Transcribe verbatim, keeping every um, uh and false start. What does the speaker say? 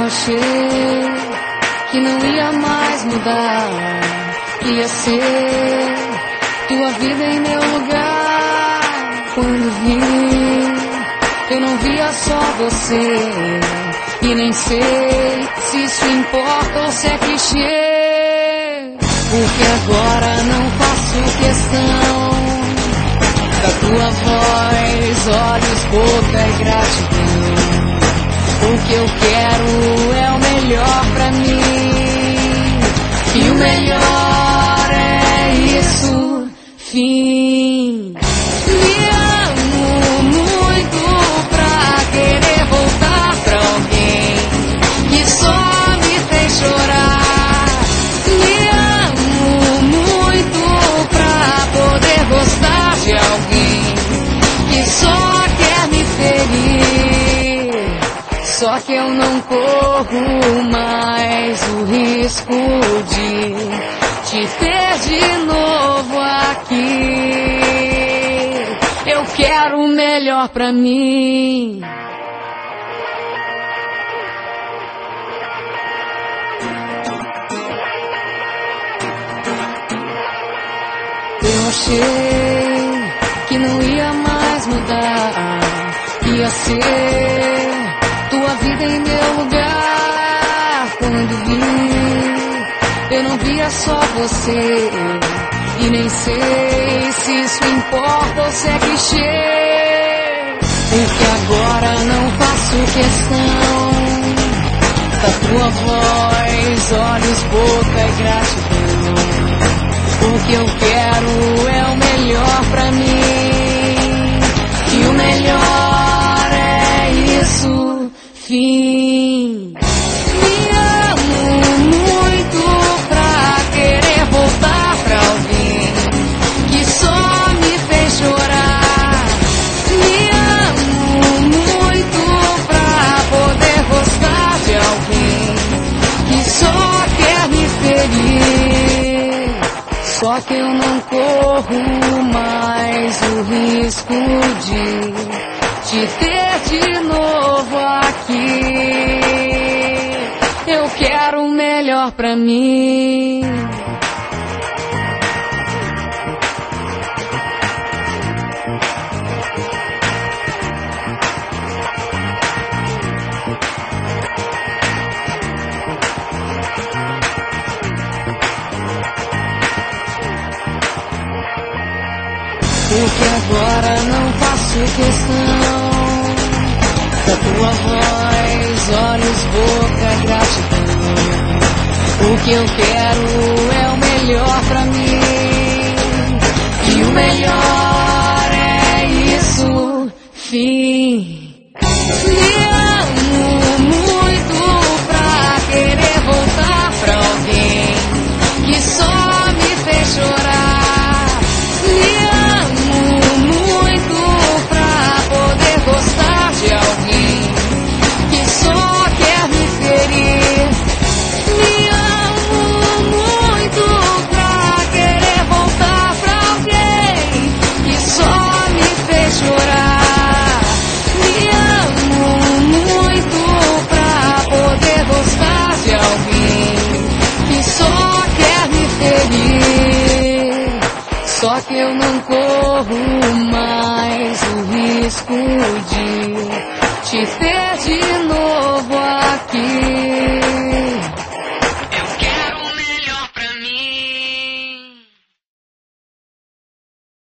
Eu achei que não ia mais mudar, que ia ser tua vida em meu lugar. Quando vi, eu não via só você, e nem sei se isso importa ou se é clichê, porque agora não faço questão da tua voz, olhos, boca e gratidão. O que eu quero é o melhor pra mim, e o melhor é isso, fim. Me amo muito pra querer voltar pra alguém que só me fez chorar. Me amo muito pra poder gostar de alguém que só quer me ferir. Só que eu não corro mais o risco de te ter de novo aqui. Eu quero o melhor pra mim. Eu achei que não ia mais mudar, que ia ser tua vida em meu lugar. Quando vi, eu não via só você, e nem sei se isso importa ou se é clichê, porque agora não faço questão da tua voz, olhos, boca e gratidão. O que eu quero é o melhor pra mim, e o melhor é isso, fim. Me amo muito pra querer voltar pra alguém que só me fez chorar. Me amo muito pra poder gostar de alguém que só quer me ferir. Só que eu não corro mais o risco de te ter de novo aqui. Eu quero o melhor pra mim. Porque agora não faço questão da tua voz, olhos, boca e gratidão. O que eu quero é o melhor pra mim, e o melhor é isso, fim. Me amo muito pra querer voltar pra alguém que só me fez chorar. Me amo muito pra poder gostar de alguém que só quer me ferir. Me amo muito pra querer voltar pra alguém que só me fez chorar. Me amo muito pra poder gostar de alguém que só quer me ferir. Só que eu não corro mais o risco de te ter de novo aqui.